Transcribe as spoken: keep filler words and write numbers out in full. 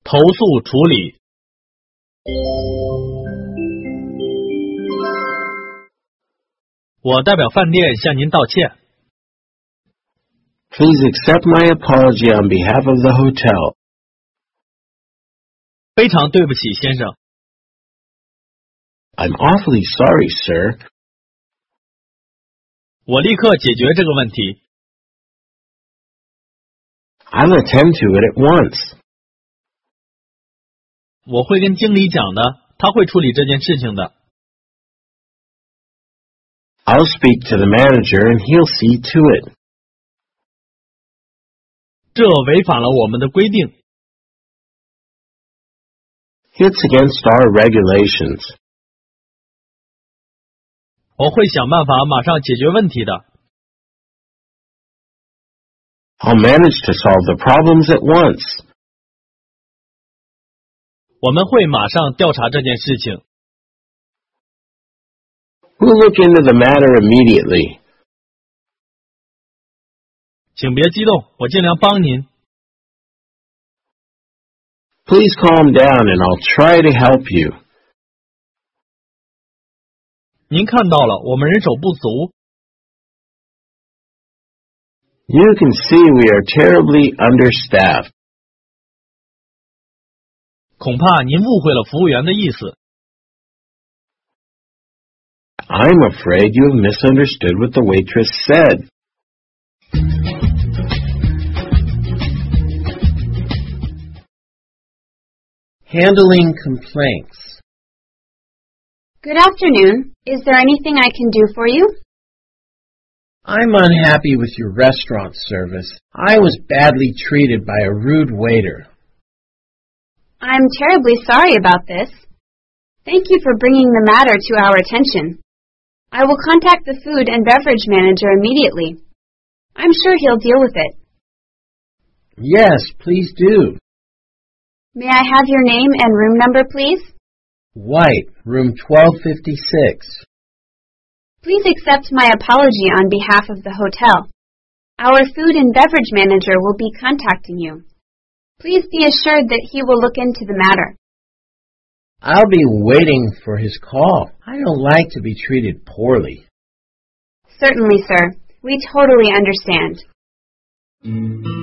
投诉处理。我代表饭店向您道歉。 Please accept my apology on behalf of the hotel. 非常对不起，先生。 I'm awfully sorry, sir. 我立刻解决这个问题。 I'll attend to it at once. 我会跟经理讲的，他会处理这件事情的。 I'll speak to the manager and he'll see to it. 这违反了我们的规定。 It's against our regulations. 我会想办法马上解决问题的。 I'll manage to solve the problems at once. 我们会马上调查这件事情。 We'll look into the matter immediately. 请别激动，我尽量帮您。 Please calm down and I'll try to help you. 您看到了，我们人手不足。 You can see we are terribly understaffed. 恐怕您误会了服务员的意思。 I'm afraid you have misunderstood what the waitress said. Handling complaints. Good afternoon. Is there anything I can do for you? I'm unhappy with your restaurant service. I was badly treated by a rude waiter. I'm terribly sorry about this. Thank you for bringing the matter to our attention. I will contact the food and beverage manager immediately. I'm sure he'll deal with it. Yes, please do. May I have your name and room number, please? White, room twelve fifty-six. Please accept my apology on behalf of the hotel. Our food and beverage manager will be contacting you. Please be assured that he will look into the matter. I'll be waiting for his call. I don't like to be treated poorly. Certainly, sir. We totally understand.